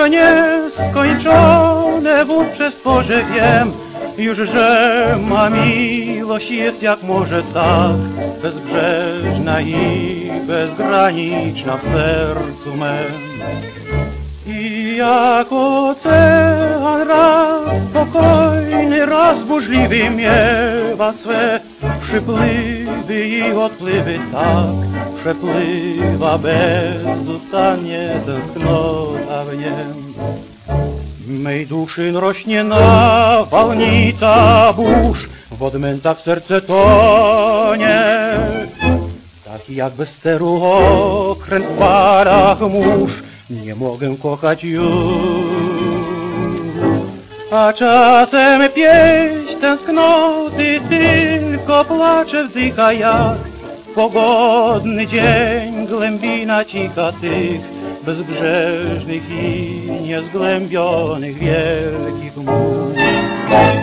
nieskończone, wówczas Boże wiem, już, że ma miłość jest jak może tak, bezbrzeżna i bezgraniczna w sercu mym. I jak ocean raz spokojny, raz burzliwy miewa swe przypływy i odpływy, tak przepływa bezustannie tęsknota w niem. Mej duszy rośnie nawałnica burz, w odmętach serce tonie. Taki jak bez steru okręt w falach mórz, nie mogę kochać już. A czasem pieśń tęsknoty tylko płacze, wzdycha jak pogodny dzień, głębina cicha tych bezbrzeżnych i niezgłębionych wielkich mórz.